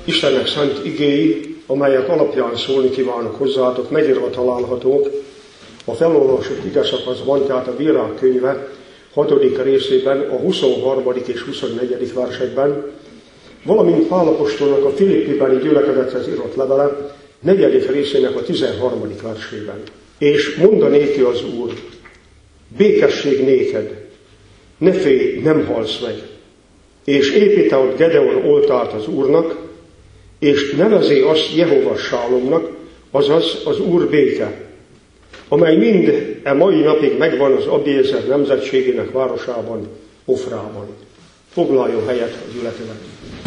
Istennek szent igéi, amelyek alapján szólni kívánok hozzátok, megírva találhatók a felolvasott igeszakaszban, tehát a Bírák könyve 6. részében, a 23. és 24. versekben, valamint Pál apostolnak a Filippibeni gyülekezethez írott levele 4. részének a 13. versében. És mondanéki az Úr, békesség néked, ne félj, nem halsz meg. És építe ott Gedeon oltárt az Úrnak, és nevezé azt Jehova Sálomnak, azaz az Úr béke, amely mind mai napig megvan az Abiézer nemzetségének városában, Ofrában. Foglaljon helyet a gyülekezet.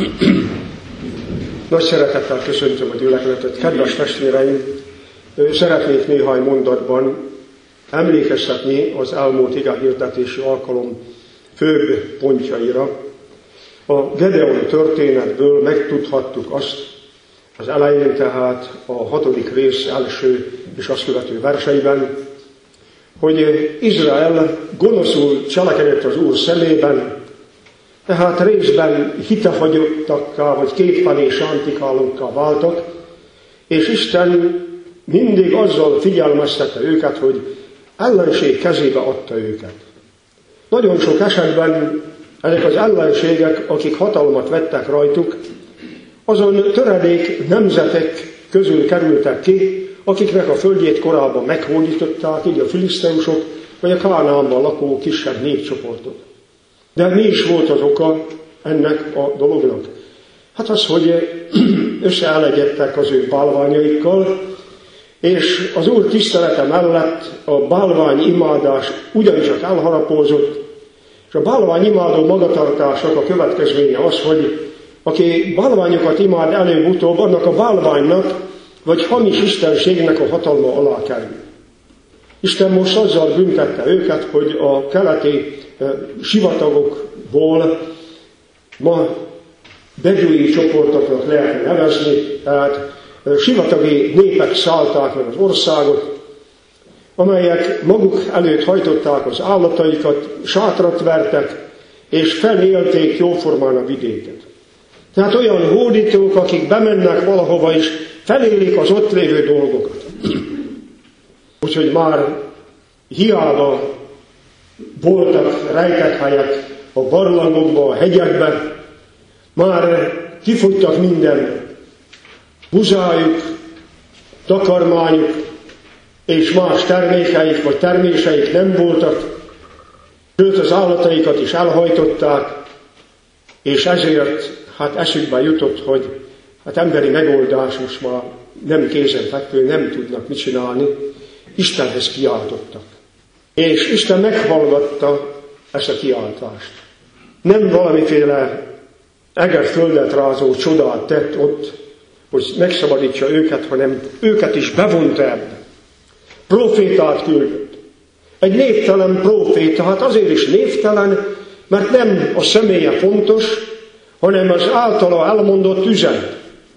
Nagy szeretettel köszöntöm a gyülekezetet. Kedves testvéreim, szeretnék néhány mondatban emlékeztetni az elmúlt igehirdetési alkalom főbb pontjaira. A Gedeon történetből megtudhattuk azt az elején, tehát a 6. rész első és azt követő verseiben, hogy Izrael gonoszul cselekedett az Úr szemében, tehát részben hitehagyottakká vagy kétfelé sántikálókká váltak, és Isten mindig azzal figyelmeztette őket, hogy ellenség kezébe adta őket. Nagyon sok esetben ezek az ellenségek, akik hatalmat vettek rajtuk, azon töredék nemzetek közül kerültek ki, akiknek a földjét korábban meghódították, így a filiszteusok, vagy a Kánaánban lakó kisebb népcsoportok. De mi is volt az oka ennek a dolognak? Hát az, hogy összeelegyedtek az ő bálványaikkal, és az Úr tisztelete mellett a bálványimádás ugyancsak elharapózott, és a bálványimádó magatartásnak a következménye az, hogy aki bálványokat imád előbb-utóbb, annak a bálványnak vagy hamis istenségnek a hatalma alá kerül. Isten most azzal büntette őket, hogy a keleti sivatagokból ma bedúi csoportoknak lehet nevezni, tehát sivatagi népek szállták meg az országot, amelyek maguk előtt hajtották az állataikat, sátrat vertek, és felélték jóformán a vidéket. Tehát olyan hódítók, akik bemennek valahova is, felélik az ott lévő dolgokat. Úgyhogy már hiába voltak rejtett helyek a barlangokban, a hegyekben, már kifogytak minden buzájuk, takarmányuk, és más termékeik vagy terméseik nem voltak, sőt az állataikat is elhajtották, és ezért eszükbe jutott, hogy emberi megoldás most már nem kézenfekvő, nem tudnak mit csinálni, Istenhez kiáltottak. És Isten meghallgatta ezt a kiáltást. Nem valamiféle egerföldet rázó csodát tett ott, hogy megszabadítsa őket, hanem őket is bevonta ebbe. Profétát küldött. Egy névtelen proféta, hát azért is névtelen, mert nem a személye fontos, hanem az általa elmondott üzenet.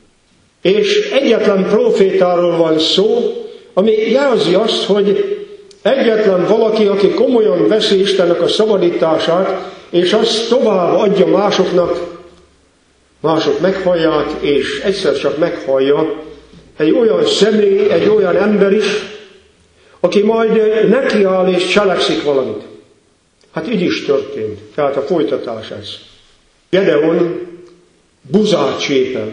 És egyetlen profétáról van szó, ami jelzi azt, hogy egyetlen valaki, aki komolyan veszi Istennek a szabadítását, és azt tovább adja másoknak, mások meghallják, és egyszer csak meghallja egy olyan személy, egy olyan ember is, aki majd nekiáll és cselekszik valamit. Hát így is történt. Tehát a folytatás ez. Gedeon buzát csépel.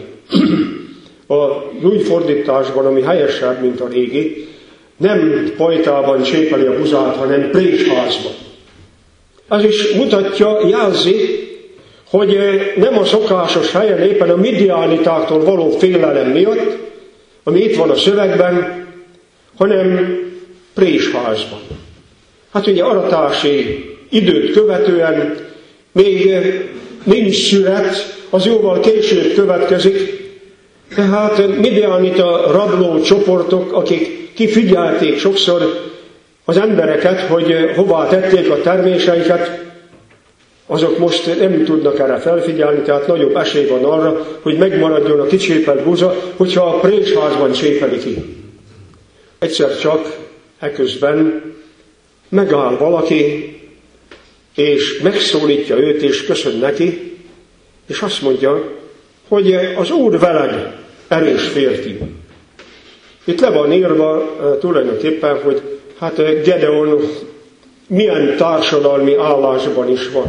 Az új fordításban, ami helyesebb, mint a régi, nem pajtában csépeli a buzát, hanem présházban. Az is mutatja, jelzi, hogy nem a szokásos helyen, éppen a midiánitáktól való félelem miatt, ami itt van a szövegben, hanem présházban. Hát ugye aratási időt követően még nincs szüret, az jóval később következik, tehát midiánita rabló csoportok, akik kifigyelték sokszor az embereket, hogy hová tették a terméseiket, azok most nem tudnak erre felfigyelni, tehát nagyobb esély van arra, hogy megmaradjon a kicsépelt buza, hogyha a présházban csépeli ki. Egyszer csak eközben megáll valaki, és megszólítja őt, és köszön neki, és azt mondja, hogy az Úr veled erős férfi. Itt le van írva tulajdonképpen, hogy hát Gedeon milyen társadalmi állásban is van.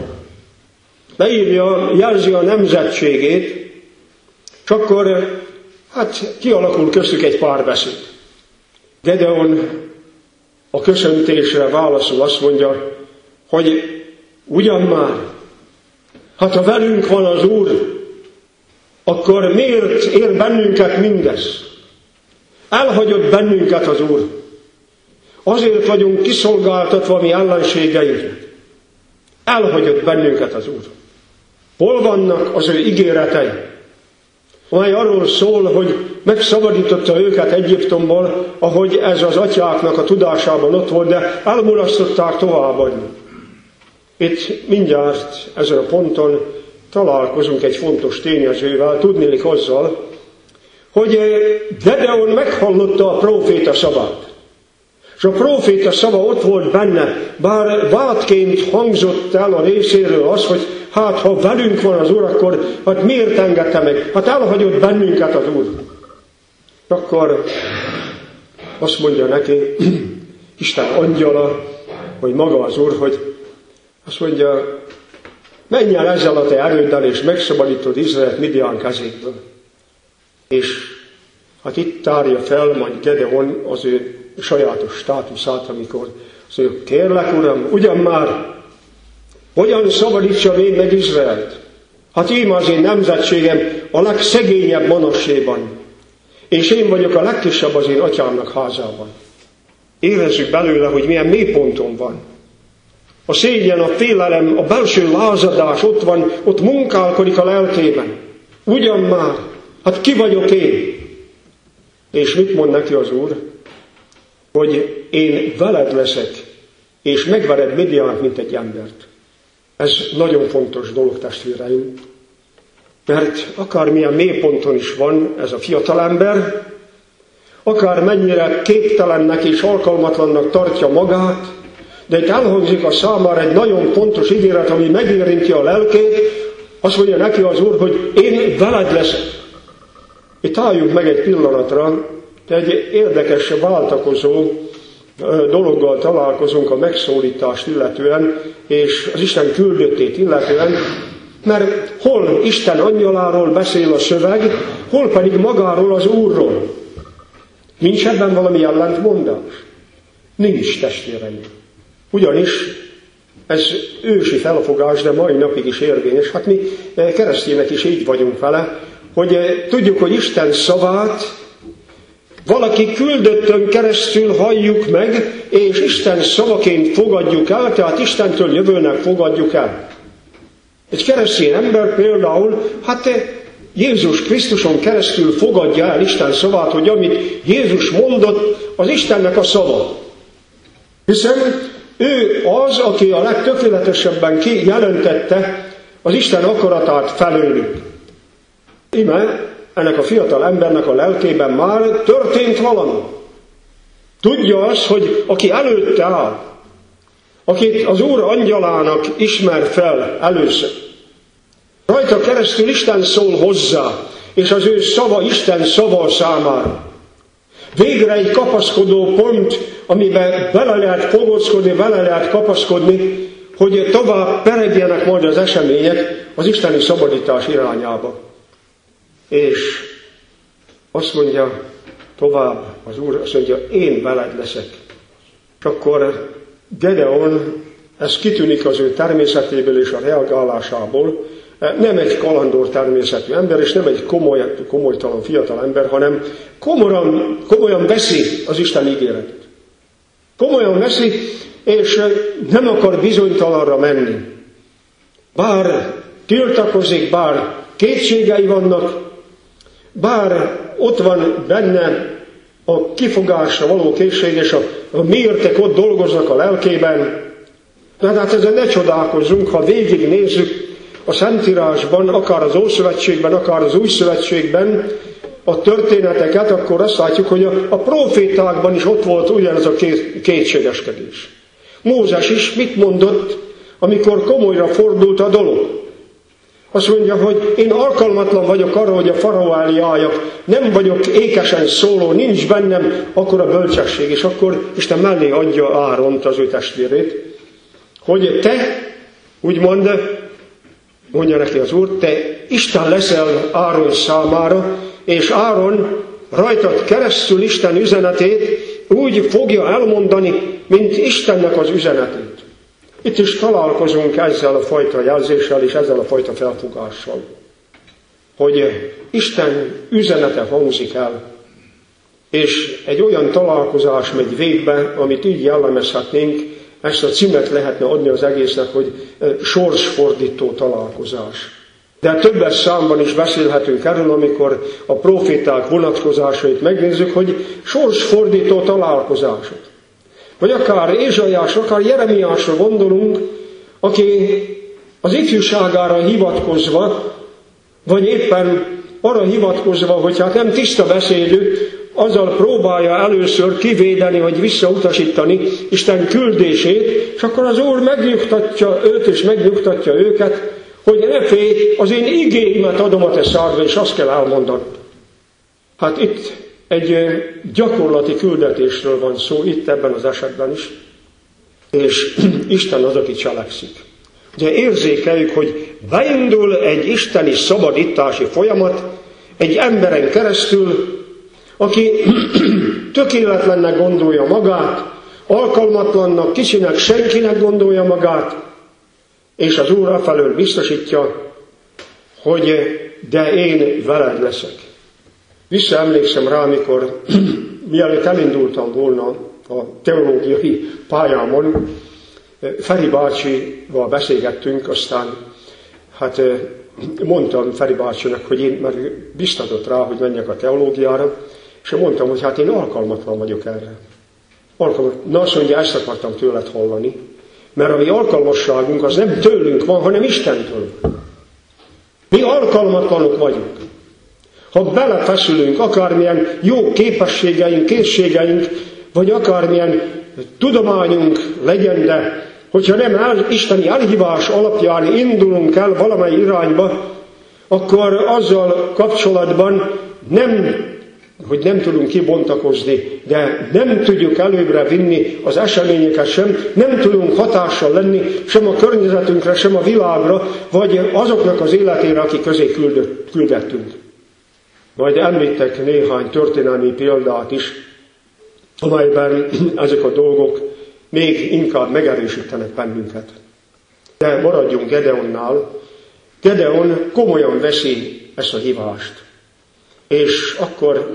Leírja, jelzi a nemzetségét, és akkor hát kialakul köztük egy párbeszéd. Gedeon a köszöntésre válaszul azt mondja, hogy ugyan már, hát ha velünk van az Úr, akkor miért ér bennünket mindez? Elhagyott bennünket az Úr. Azért vagyunk kiszolgáltatva mi ellenségeinknek. Elhagyott bennünket az Úr. Hol vannak az ő ígéretei, amely arról szól, hogy megszabadította őket Egyiptomból, ahogy ez az atyáknak a tudásában ott volt, de elmulasztották továbbadni. Itt mindjárt ezen a ponton találkozunk egy fontos tényezővel, tudnélik azzal, hogy Gedeon meghallotta a próféta szavát. És a próféta szava ott volt benne, bár vádként hangzott el a részéről az, hogy hát ha velünk van az Úr, akkor hát miért engedte meg? Hát elhagyott bennünket az Úr. Akkor azt mondja neki Isten angyala, hogy maga az Úr, hogy azt mondja, menj el ezzel a te erőddel, és megszabadítod Izraelt Midian kezéből. És hát itt tárja fel majd Gedeon az ő sajátos státuszát, amikor azt mondja, kérlek Uram, ugyan már, hogyan szabadítsam én meg Izraelt? Hát én az én nemzetségem a legszegényebb Manasséban, és én vagyok a legkisebb az én atyámnak házában. Érezzük belőle, hogy milyen mélyponton van. A szégyen, a félelem, a belső lázadás ott van, ott munkálkodik a lelkében. Ugyan már, hát ki vagyok én? És mit mond neki az Úr? Hogy én veled leszek, és megvered Midiant, mint egy embert. Ez nagyon fontos dolog, testvéreim. Mert akármilyen mélyponton is van ez a fiatalember, akár mennyire képtelennek és alkalmatlannak tartja magát, de itt elhangzik a számára egy nagyon fontos ígéret, ami megérinti a lelkét, azt mondja neki az Úr, hogy én veled leszek. Itt álljunk meg egy pillanatra, egy érdekes váltakozó dologgal találkozunk a megszólítást illetően, és az Isten küldöttét illetően, mert hol Isten angyaláról beszél a szöveg, hol pedig magáról az Úrról. Nincs ebben valami ellentmondás? Nincs, testvéreim. Ugyanis ez ősi felfogás, de mai napig is érvényes. Hát mi keresztények is így vagyunk vele, hogy tudjuk, hogy Isten szavát valaki küldöttön keresztül halljuk meg, és Isten szavaként fogadjuk el, tehát Istentől jövőnek fogadjuk el. Egy keresztény ember például, hát Jézus Krisztuson keresztül fogadja el Isten szavát, hogy amit Jézus mondott, az Istennek a szava. Hiszen ő az, aki a legtökéletesebben kijelentette az Isten akaratát felőlük. Íme ennek a fiatal embernek a lelkében már történt valami. Tudja az, hogy aki előtte áll, akit az Úr angyalának ismer fel először, rajta keresztül Isten szól hozzá, és az ő szava Isten szava számára. Végre egy kapaszkodó pont, amiben bele lehet fogockodni, bele lehet kapaszkodni, hogy tovább peregjenek majd az események az isteni szabadítás irányába. És azt mondja tovább az Úr, azt mondja, én veled leszek. És akkor Gedeon, ez kitűnik az ő természetéből és a reagálásából, nem egy kalandor természetű ember, és nem egy komolytalan fiatal ember, hanem komolyan veszi az Isten ígéretet. Komolyan veszi, és nem akar bizonytalanra menni. Bár tiltakozik, bár kétségei vannak, bár ott van benne a kifogásra való készség, és a mértek ott dolgoznak a lelkében. De hát ezen ne csodálkozzunk, ha végignézzük a Szentírásban, akár az Ószövetségben, akár az Újszövetségben a történeteket, akkor azt látjuk, hogy a profétákban is ott volt ugyanez a kétségeskedés. Mózes is mit mondott, amikor komolyra fordult a dolog? Azt mondja, hogy én alkalmatlan vagyok arra, hogy a faraó elé álljak, nem vagyok ékesen szóló, nincs bennem akkora bölcsesség. És akkor Isten mellé adja Áront, az ő testvérét, hogy te, úgymond, mondja neki az Úr, te Isten leszel Áron számára, és Áron rajtad keresztül Isten üzenetét úgy fogja elmondani, mint Istennek az üzenetét. Itt is találkozunk ezzel a fajta jelzéssel és ezzel a fajta felfogással, hogy Isten üzenete hangzik el, és egy olyan találkozás megy végbe, amit így jellemezhetnénk, ezt a címet lehetne adni az egésznek, hogy sorsfordító találkozás. De többes számban is beszélhetünk erről, amikor a proféták vonatkozásait megnézzük, hogy sorsfordító találkozások. Vagy akár Ézsaiásra, akár Jeremiásra gondolunk, aki az ifjúságára hivatkozva, vagy éppen arra hivatkozva, hogy hát nem tiszta beszédű, azzal próbálja először kivédeni, vagy visszautasítani Isten küldését, és akkor az Úr megnyugtatja őt, és megnyugtatja őket, hogy ne félj, az én igéimet adom a te szádra, és azt kell elmondani. Hát itt egy gyakorlati küldetésről van szó, itt ebben az esetben is, és Isten az, aki cselekszik. Ugye érzékeljük, hogy beindul egy isteni szabadítási folyamat egy emberen keresztül, aki tökéletlennek gondolja magát, alkalmatlannak, kicsinek, senkinek gondolja magát, és az Úr afelől biztosítja, hogy de én veled leszek. Visszaemlékszem rá, amikor mielőtt elindultam volna a teológiai pályámon, Feri bácsival beszélgettünk, aztán hát mondtam Feri bácsinak, hogy én, mert biztatott rá, hogy menjek a teológiára, és mondtam, hogy hát én alkalmatlan vagyok erre. Na azt mondja, ezt akartam tőled hallani, mert a mi alkalmasságunk az nem tőlünk van, hanem Istentől. Mi alkalmatlanok vagyunk. Ha belefeszülünk, akármilyen jó képességeink, készségeink, vagy akármilyen tudományunk legyen, de hogyha nem isteni elhívás alapján indulunk el valamely irányba, akkor azzal kapcsolatban nem tudunk kibontakozni, de nem tudjuk előbbre vinni az eseményeket sem, nem tudunk hatással lenni sem a környezetünkre, sem a világra, vagy azoknak az életére, akik közé küldettünk. Majd említek néhány történelmi példát is, amelyben ezek a dolgok még inkább megerősítenek bennünket. De maradjunk Gedeonnál. Gedeon komolyan veszi ezt a hívást. És akkor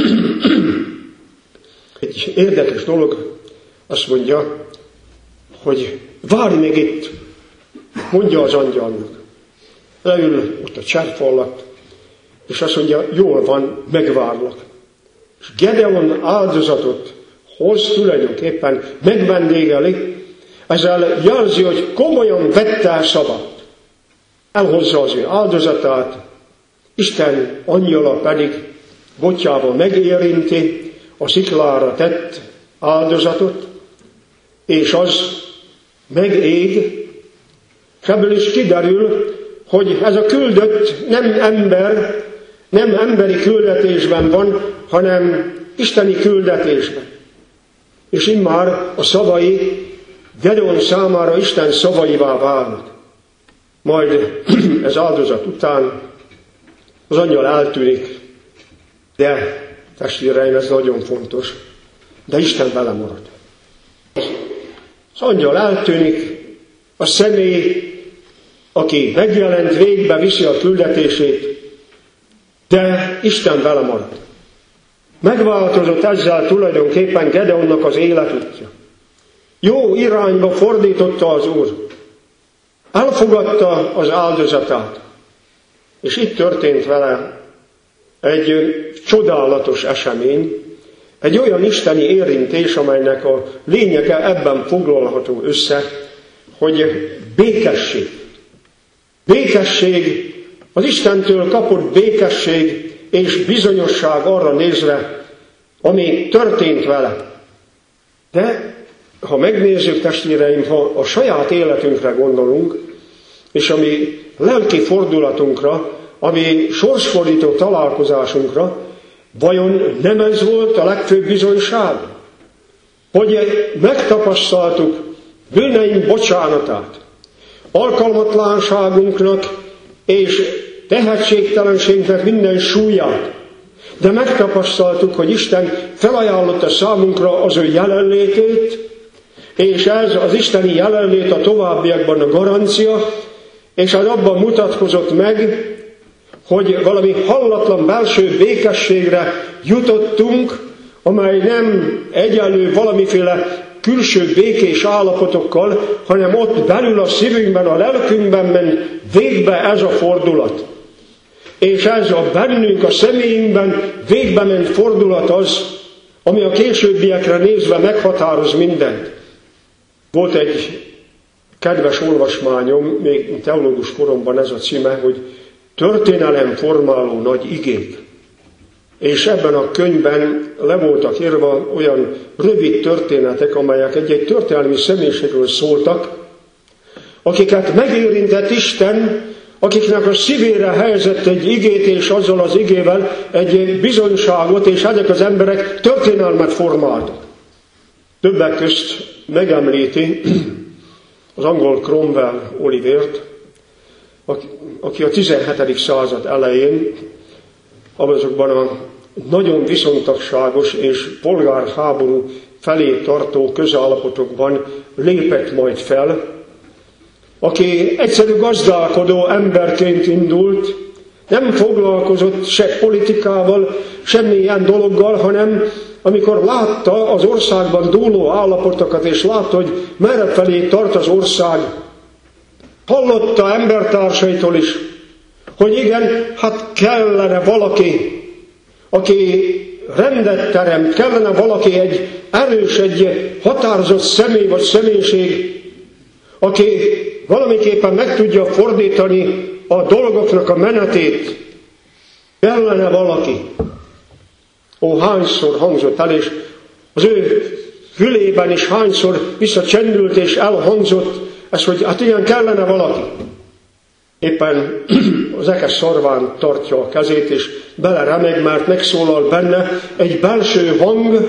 egy érdekes dolog, azt mondja, hogy várj még itt, mondja az angyalnak. Leül ott a cserfa alatt, és azt mondja, jól van, megvárlak. És Gedeon áldozatot hoz, tulajdonképpen megvendégeli, ezzel jelzi, hogy komolyan vette el szavát. Elhozza az ő áldozatát, Isten angyala pedig botjával megérinti a sziklára tett áldozatot, és az megég, és ebből is kiderül, hogy ez a küldött nem emberi küldetésben van, hanem isteni küldetésben. És immár a szavai Gedeon számára Isten szavaivá válnak. Majd ez áldozat után az angyal eltűnik, de testvéreim, ez nagyon fontos, de Isten vele marad. Az angyal eltűnik, a személy, aki megjelent, végbe viszi a küldetését, de Isten vele marad. Megváltozott ezzel tulajdonképpen Gedeonnak az életútja. Jó irányba fordította az Úr. Elfogadta az áldozatát. És itt történt vele egy csodálatos esemény, egy olyan isteni érintés, amelynek a lényege ebben foglalható össze, hogy békesség. Békesség, az Istentől kapott békesség és bizonyosság arra nézve, ami történt vele. De ha megnézzük, testvéreim, ha a saját életünkre gondolunk, és a mi lelki fordulatunkra, a mi sorsfordító találkozásunkra, vajon nem ez volt a legfőbb bizonyság? Hogy megtapasztaltuk bűneink bocsánatát, alkalmatlanságunknak és tehetségtelenségnek minden súlyát, de megtapasztaltuk, hogy Isten felajánlotta számunkra az ő jelenlétét, és ez az isteni jelenlét a továbbiakban a garancia, és az abban mutatkozott meg, hogy valami hallatlan belső békességre jutottunk, amely nem egyenlő valamiféle külső békés állapotokkal, hanem ott belül a szívünkben, a lelkünkben ment végbe ez a fordulat. És ez a bennünk, a személyünkben végbe ment fordulat az, ami a későbbiekre nézve meghatároz mindent. Volt egy kedves olvasmányom, még teológus koromban ez a címe, hogy Történelem formáló nagy igék. És ebben a könyvben le voltak írva olyan rövid történetek, amelyek egy-egy történelmi személyiségről szóltak, akiket megérintett Isten, akiknek a szívére helyezett egy igét, és azzal az igével egy bizonyságot, és ezek az emberek történelmet formáltak. Többek közt megemlíti az angol Cromwell Olivért, aki a 17. század elején azokban a nagyon viszontagságos és polgárháború felé tartó közállapotokban lépett majd fel, aki egyszerű gazdálkodó emberként indult, nem foglalkozott se politikával, semmilyen dologgal, hanem amikor látta az országban dúló állapotokat, és látta, hogy merre felé tart az ország, hallotta embertársaitól is, hogy igen, hát kellene valaki, aki rendet teremt, kellene valaki egy erős, egy határozott személy vagy személyiség, aki valamiképpen meg tudja fordítani a dolgoknak a menetét. Kellene valaki. Ó, hányszor hangzott el, és az ő fülében is hányszor visszacsendült és elhangzott ez, hogy hát igen, kellene valaki. Éppen az ekes szarván tartja a kezét, és beleremeg, mert megszólal benne egy belső hang,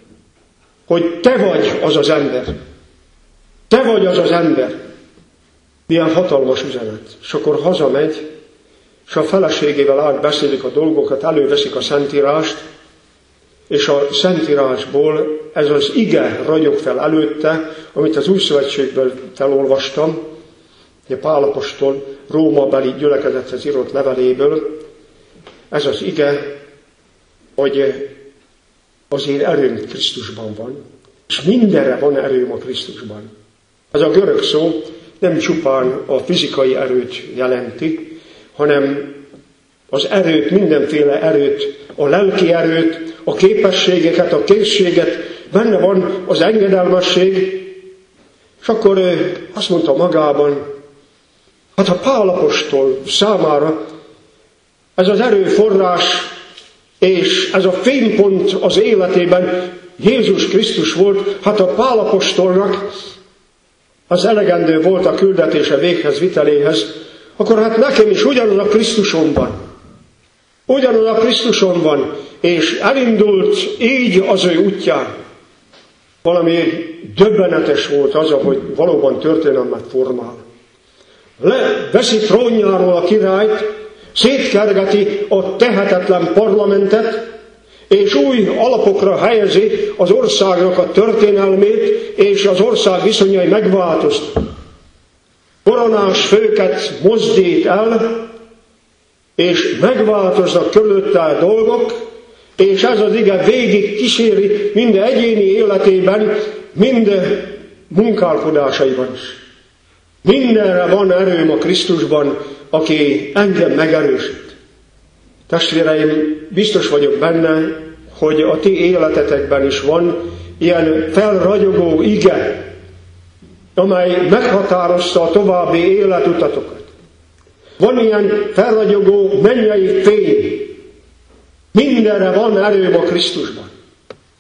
hogy te vagy az az ember. Te vagy az az ember. Milyen hatalmas üzenet. És akkor hazamegy, és a feleségével átbeszélik a dolgokat, előveszik a Szentírást, és a Szentírásból ez az ige ragyog fel előtte, amit az Új Szövetségből felolvastam, a Pál apostol Rómabeli gyülekezethez írott leveléből. Ez az ige, hogy az én erőm Krisztusban van, és mindenre van erőm a Krisztusban. Ez a görög szó nem csupán a fizikai erőt jelenti, hanem az erőt, mindenféle erőt, a lelki erőt, a képességeket, a készséget, benne van az engedelmesség, és akkor azt mondta magában, hát a Pál apostol számára ez az erőforrás és ez a fénypont az életében Jézus Krisztus volt, hát a Pál apostolnak az elegendő volt a küldetése véghez viteléhez, akkor hát nekem is ugyanaz a Krisztusom van. Ugyanaz a Krisztusom van, és elindult így az ő útján. Valami döbbenetes volt az, hogy valóban történelmet formál. Veszi trónjáról a királyt, szétkergeti a tehetetlen parlamentet, és új alapokra helyezi az országnak a történelmét, és az ország viszonyai megváltoztak. Koronás főket mozdít el, és megváltoznak körülötte a dolgok, és ez az ige végig kíséri mind egyéni életében, mind munkálkodásaiban is. Mindenre van erőm a Krisztusban, aki engem megerősít. Testvéreim, biztos vagyok benne, hogy a ti életetekben is van ilyen felragyogó ige, amely meghatározta a további életutatokat. Van ilyen felragyogó mennyei fény. Mindenre van erőm a Krisztusban.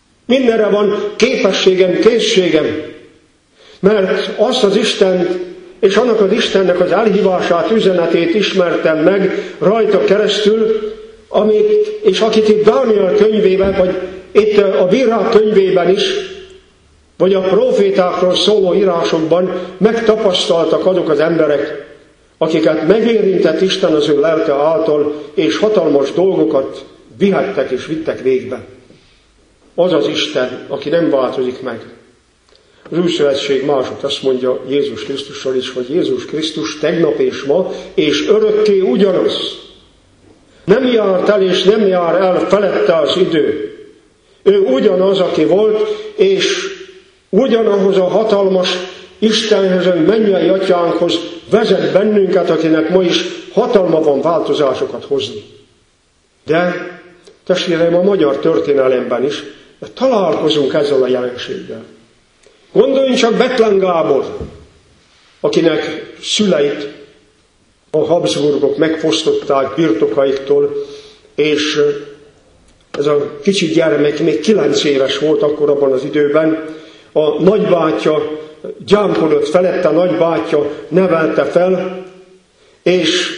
Mindenre van képességem, készségem. Mert azt az Istent és annak az Istennek az elhívását, üzenetét ismertem meg rajta keresztül, akit itt Dániel könyvében, vagy itt a Bírák könyvében is, vagy a profétákról szóló írásokban megtapasztaltak azok az emberek, akiket megérintett Isten az ő lelke által, és hatalmas dolgokat vihettek és vittek végbe. Az az Isten, aki nem változik meg. Az Új Szövetség másod azt mondja Jézus Krisztussal is, hogy Jézus Krisztus tegnap és ma, és örökké ugyanaz. Nem járt el és nem jár el felette az idő. Ő ugyanaz, aki volt, és ugyanahoz a hatalmas Istenhez, a mennyei atyánkhoz vezet bennünket, akinek ma is hatalma van változásokat hozni. De, testvéreim, a magyar történelemben is találkozunk ezzel a jelenséggel. Gondoljunk csak Bethlen Gábor, akinek szüleit a Habsburgok megfosztották birtokaiktól, és ez a kicsi gyermek még 9 éves volt akkor abban az időben. A nagybátyja gyámkodott felette, a nagybátyja nevelte fel, és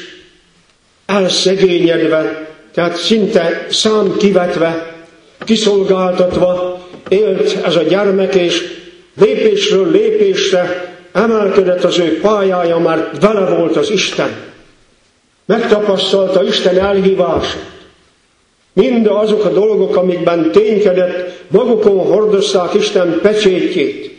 elszegényedve, tehát szinte számkivetve, kiszolgáltatva élt ez a gyermek, és lépésről lépésre emelkedett az ő pályája, mert vele volt az Isten. Megtapasztalta Isten elhívását. Mind azok a dolgok, amikben ténykedett, magukon hordozták Isten pecsétjét.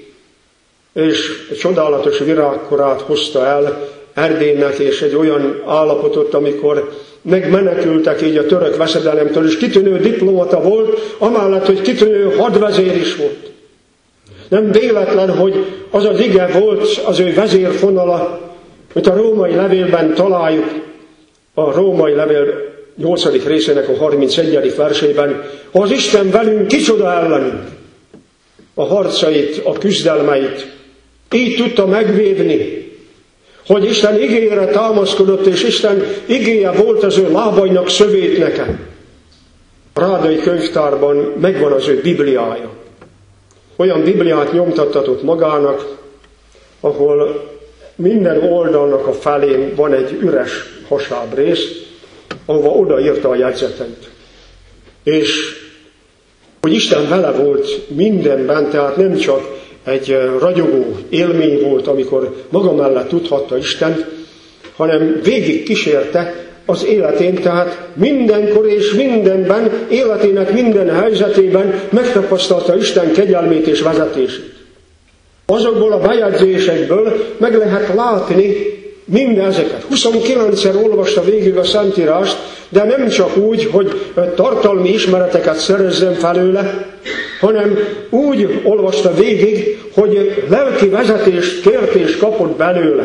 És egy csodálatos virágkorát hozta el Erdélynek, és egy olyan állapotot, amikor megmenekültek így a török veszedelemtől, és kitűnő diplomata volt, amellett, hogy kitűnő hadvezér is volt. Nem véletlen, hogy az az ige volt az ő vezérfonala, mint a római levélben találjuk, a római levél 8. részének a 31. versében, ha az Isten velünk, kicsoda ellenünk. A harcait, a küzdelmeit így tudta megvívni, hogy Isten igéjére támaszkodott, és Isten igéje volt az ő lábainak szövét nekem. A Rádai könyvtárban megvan az ő Bibliája. Olyan Bibliát nyomtattatott magának, ahol minden oldalnak a felén van egy üres hasábrész, ahova odaírta a jegyzeteit. És hogy Isten vele volt mindenben, tehát nem csak egy ragyogó élmény volt, amikor maga mellett tudhatta Istent, hanem végig kísérte az életén, tehát mindenkor és mindenben, életének minden helyzetében megtapasztalta Isten kegyelmét és vezetését. Azokból a bejegyzésekből meg lehet látni mindezeket. 29-szer olvasta végig a Szentírást, de nem csak úgy, hogy tartalmi ismereteket szerezzen felőle, hanem úgy olvasta végig, hogy lelki vezetést kért és kapott belőle.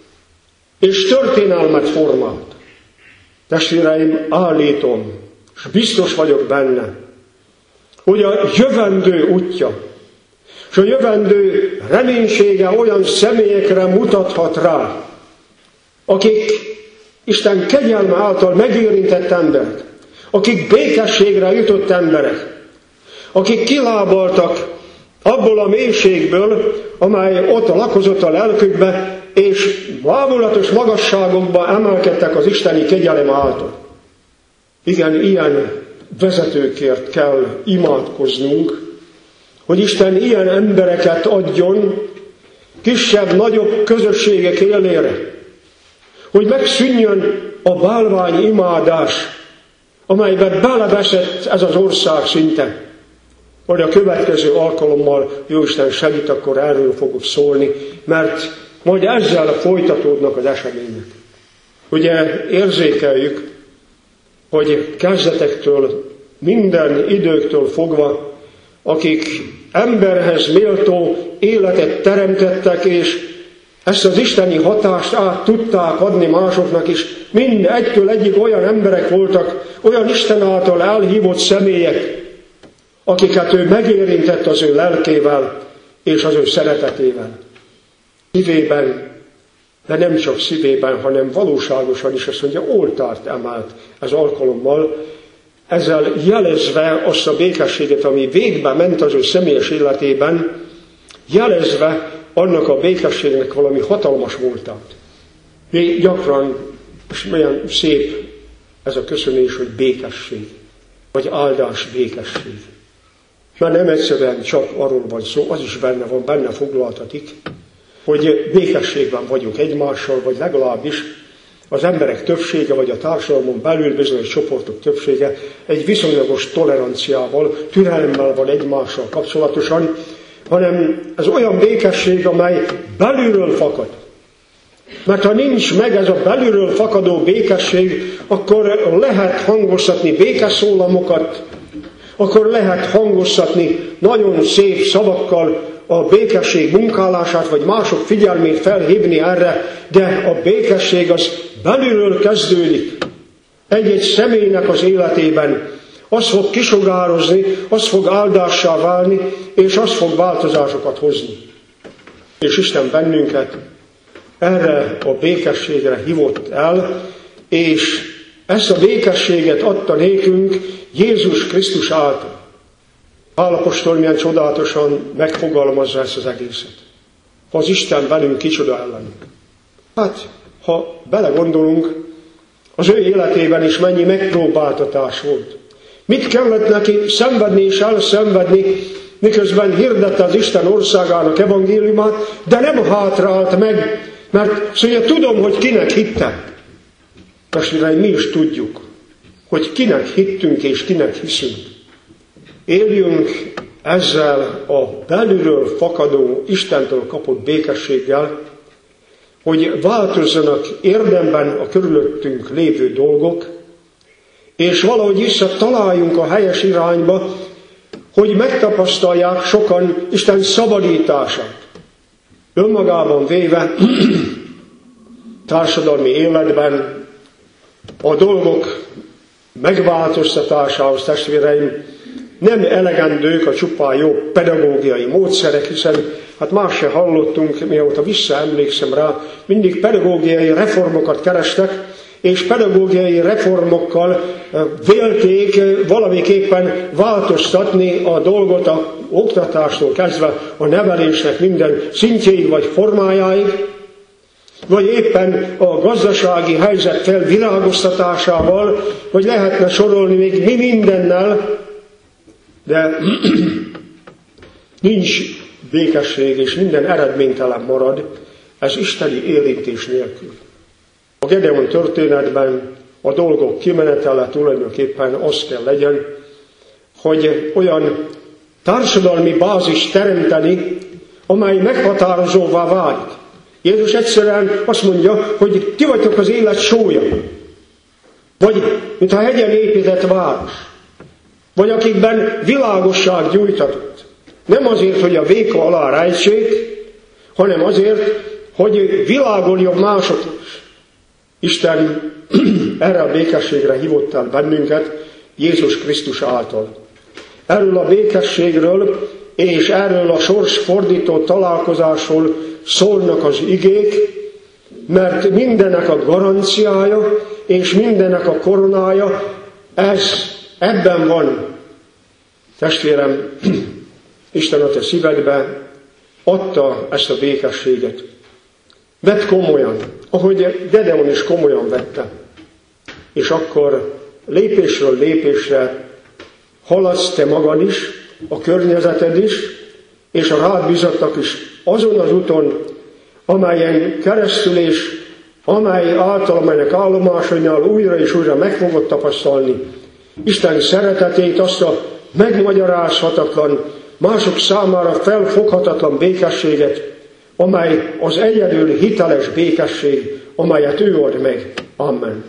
És történelmet formált. Testvéreim, állítom, és biztos vagyok benne, hogy a jövendő útja, és a jövendő reménysége olyan személyekre mutathat rá, akik Isten kegyelme által megérintett emberek, akik békességre jutott emberek, akik kilábaltak abból a mélységből, amely ott lakozott a lelkükbe, és bámulatos magasságokba emelkedtek az isteni kegyelem által. Igen, ilyen vezetőkért kell imádkoznunk, hogy Isten ilyen embereket adjon kisebb-nagyobb közösségek élére, hogy megszűnjön a bálvány imádás, amelyben beleveszett ez az ország szinte. Hogy a következő alkalommal, Jóisten segít, akkor erről fogok szólni, mert majd ezzel folytatódnak az események. Ugye érzékeljük, hogy kezdetektől, minden időktől fogva, akik emberhez méltó életet teremtettek, és ezt az isteni hatást át tudták adni másoknak is, mind egytől egyig olyan emberek voltak, olyan Isten által elhívott személyek, akiket ő megérintett az ő lelkével és az ő szeretetével. Szívében, de nem csak szívében, hanem valóságosan is azt mondja, oltárt emelt ez alkalommal, ezzel jelezve azt a békességet, ami végbe ment az ő személyes életében, jelezve annak a békességnek valami hatalmas voltát. Mi gyakran, és milyen szép ez a köszönés, hogy békesség, vagy áldás békesség. Mert nem egyszerűen csak arról van szó, az is benne foglaltatik, hogy békességben vagyunk egymással, vagy legalábbis az emberek többsége, vagy a társadalmon belül bizonyos csoportok többsége egy viszonylagos toleranciával, türelemmel van egymással kapcsolatosan, hanem ez olyan békesség, amely belülről fakad. Mert ha nincs meg ez a belülről fakadó békesség, akkor lehet hangoztatni békeszólamokat, akkor lehet hangoztatni nagyon szép szavakkal a békesség munkálását, vagy mások figyelmét felhívni erre, de a békesség az belülről kezdődik. Egy-egy személynek az életében az fog kisugározni, az fog áldássá válni, és az fog változásokat hozni. És Isten bennünket erre a békességre hívott el, és ezt a békességet adta nékünk Jézus Krisztus által. Pál apostol milyen csodálatosan megfogalmazza ezt az egészet. Ha az Isten velünk, kicsoda ellenünk. Hát, ha belegondolunk, az ő életében is mennyi megpróbáltatás volt. Mit kellett neki szenvedni és elszenvedni, miközben hirdette az Isten országának evangéliumát, de nem hátrált meg, mert szóval tudom, hogy kinek hittem. Testvéreim, mi is tudjuk, hogy kinek hittünk és kinek hiszünk. Éljünk ezzel a belülről fakadó, Istentől kapott békességgel, hogy változzanak érdemben a körülöttünk lévő dolgok, és valahogy visszataláljunk a helyes irányba, hogy megtapasztalják sokan Isten szabadítását. Önmagában véve társadalmi életben a dolgok megváltoztatásához, testvéreim, nem elegendők a csupán jó pedagógiai módszerek, hiszen hát más se hallottunk, mióta visszaemlékszem rá, mindig pedagógiai reformokat kerestek, és pedagógiai reformokkal vélték valamiképpen változtatni a dolgot a oktatástól kezdve a nevelésnek minden szintjéig vagy formájáig, vagy éppen a gazdasági helyzet felvilágoztatásával, vagy lehetne sorolni még mi mindennel, de nincs békesség, és minden eredménytelen marad, ez isteni érintés nélkül. A Gedeon történetben a dolgok kimenetele tulajdonképpen az kell legyen, hogy olyan társadalmi bázis teremteni, amely meghatározóvá válik. Jézus egyszerűen azt mondja, hogy ti vagytok az élet sója. Vagy, mint a hegyen épített város. Vagy akikben világosság gyújtatott. Nem azért, hogy a véka alá rejtsék, hanem azért, hogy világoljon mások is. Isten erre a békességre hívott el bennünket Jézus Krisztus által. Erről a békességről és erről a sorsfordító találkozásról szólnak az igék, mert mindennek a garanciája és mindennek a koronája, ebben van. Testvérem, Isten a te szívedbe adta ezt a békességet. Vedd komolyan, ahogy Gedeon is komolyan vette. És akkor lépésről lépésre haladsz te magad is, a környezeted is, és a rád bízottak is azon az úton, amelyen keresztül és amely által, amelynek állomásainál újra és újra meg fogod tapasztalni Isten szeretetét, azt a megmagyarázhatatlan, mások számára felfoghatatlan békességet, amely az egyedül hiteles békesség, amelyet ő ad meg. Amen.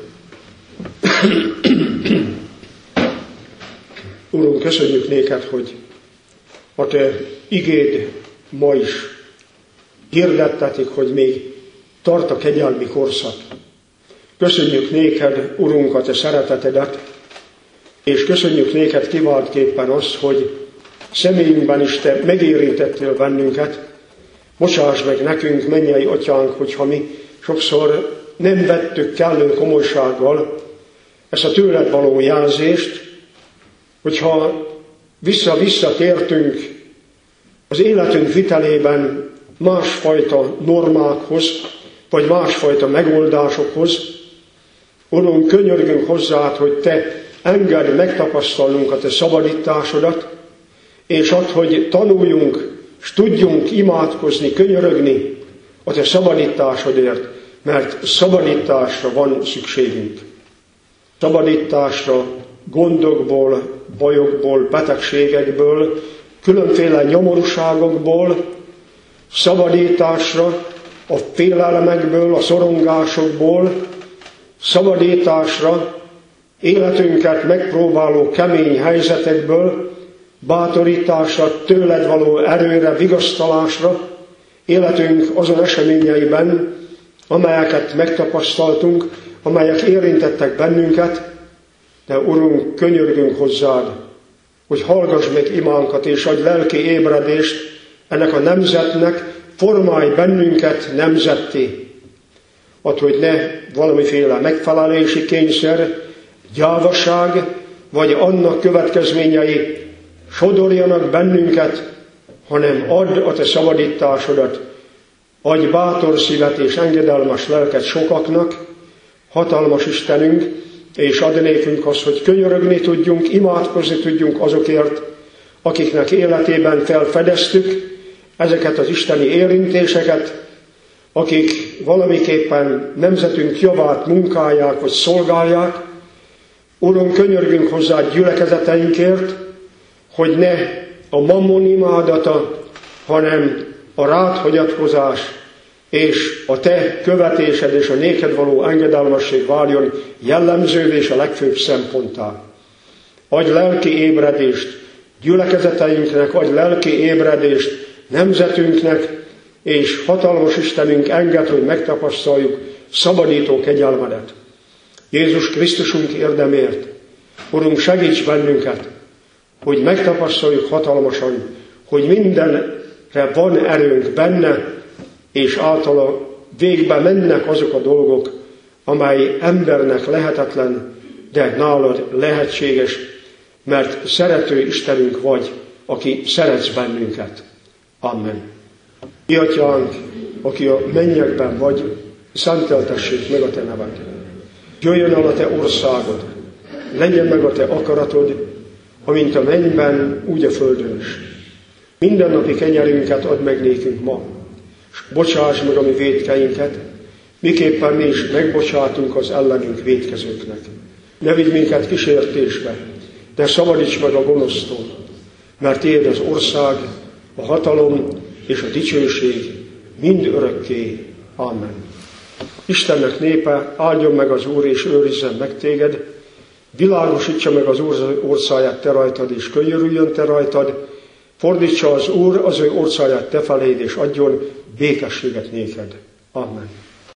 Urunk, köszönjük néked, hogy a te igéd ma is hirdettetik, hogy még tart a kegyelmi korszak. Köszönjük néked, Urunk, a te szeretetedet, és köszönjük néked kiváltképpen azt, hogy személyünkben is te megérintettél bennünket. Bocsáss meg nekünk, mennyei atyánk, hogyha mi sokszor nem vettük kellő komolysággal ezt a tőled való jelzést, hogyha vissza-vissza tértünk az életünk vitelében másfajta normákhoz, vagy másfajta megoldásokhoz. Urunk, könyörgünk hozzád, hogy Te engedd megtapasztalnunk a Te szabadításodat, és add, hogy tanuljunk, és tudjunk imádkozni, könyörögni a Te szabadításodért, mert szabadításra van szükségünk. Szabadításra gondokból, bajokból, betegségekből, különféle nyomorúságokból, szabadításra a félelmekből, a szorongásokból, szabadításra életünket megpróbáló kemény helyzetekből, bátorításra, tőled való erőre, vigasztalásra, életünk azon eseményeiben, amelyeket megtapasztaltunk, amelyek érintettek bennünket, de Urunk, könyörgünk hozzád, hogy hallgass meg imánkat, és adj lelki ébredést ennek a nemzetnek, formálj bennünket nemzetté. Add, hogy ne valamiféle megfelelési kényszer, gyávaság, vagy annak következményei sodorjanak bennünket, hanem add a Te szabadításodat, adj bátor szívet és engedelmes lelket sokaknak, hatalmas Istenünk, és add nékünk azt, hogy könyörögni tudjunk, imádkozni tudjunk azokért, akiknek életében felfedeztük ezeket az isteni érintéseket, akik valamiképpen nemzetünk javát munkálják vagy szolgálják. Urunk, könyörgünk hozzá gyülekezeteinkért, hogy ne a mammon imádata, hanem a rád hagyatkozás és a Te követésed és a néked való engedelmesség váljon jellemzővé és a legfőbb szemponttá. Adj lelki ébredést gyülekezeteinknek, adj lelki ébredést nemzetünknek, és hatalmas Istenünk, engedd, hogy megtapasztaljuk szabadító kegyelmedet. Jézus Krisztusunk érdemért, Urunk, segíts bennünket, hogy megtapasztaljuk hatalmasan, hogy mindenre van erőnk benne, és általa végbe mennek azok a dolgok, amely embernek lehetetlen, de nálad lehetséges, mert szerető Istenünk vagy, aki szeretsz bennünket. Amen. Mi Atyánk, aki a mennyekben vagy, szenteltessék meg a Te neved. Jöjjön el a Te országod, legyen meg a Te akaratod, amint a mennyben, úgy a földön is. Mindennapi kenyerünket add meg nékünk ma, és bocsáss meg a mi vétkeinket, miképpen mi is megbocsátunk az ellenünk vétkezőknek. Ne vigy minket kísértésbe, de szabadíts meg a gonosztól, mert Tiéd az ország, a hatalom és a dicsőség mind örökké. Amen. Istennek népe, áldjon meg az Úr, és őrizzen meg téged, világosítsa meg az Úr orcáját te rajtad, és könyörüljön te rajtad, fordítsa az Úr az ő orcáját te feléd, és adjon békességet néked. Amen.